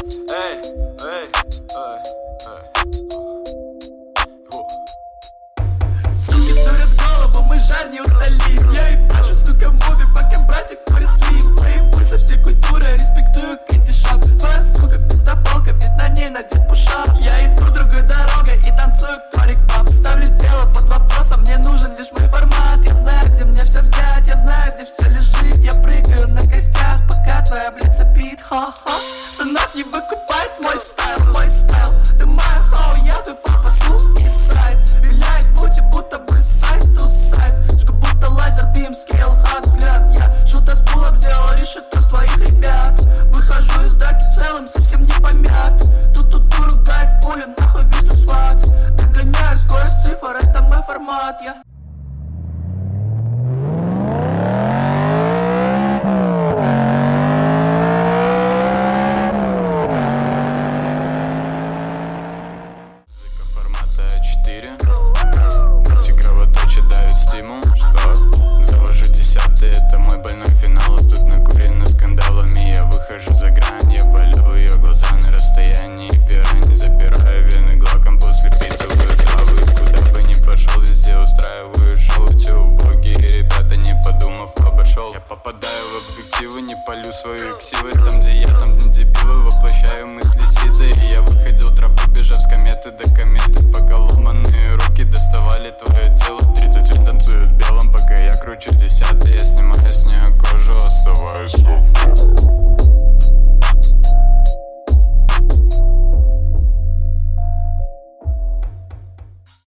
Эй, эй, эй, эй. Суки дурят голову, мы жар не утолим. Я и пашу, сука, в муви, пока братик курит слим. Поебуй со всей культурой, респектую кэндишап. Твоя сука пиздоболка, ведь на ней надет пушап. Я иду другой дорогой и танцую торик пап. Ставлю дело под вопросом, мне нужен лишь мой формат. Я знаю, где мне все взять, я знаю, где все лежит. Я прыгаю на костях, пока твоя блядь сопит. Ха-ха. Сынок не выкупает мой стайл, мой стайл. Ты моя хоу, я твой папа, суки сайт. Виляет бути, будто бы сайт to сайт. Жгу будто лазер, бим, скейл, хат, взгляд. Я шута с пулом сделал решетку с твоих ребят. Выхожу из драки целым, совсем не помят. Тут ругает пуля, нахуй весь сват. Догоняю скорость цифр, это мой формат, я. Формата А4. Мультик кровоточит, давит стимул. Что? Завожу 10-й, это мой больной финал. И тут накурено скандалами. Я выхожу за грань, я полю ее глаза на расстоянии. Пирани запираю вены глоком после питовую траву. И куда бы ни пошел, везде устраиваю шоу. Те убогие ребята, не подумав, обошел. Я попадаю в объективы, не палю свою ксивы. Там где я, там где дебилы, воплощаю мысли Сида. И я выходил тропу, бежав с кометы до кометы, пока ломаные руки доставали твое тело.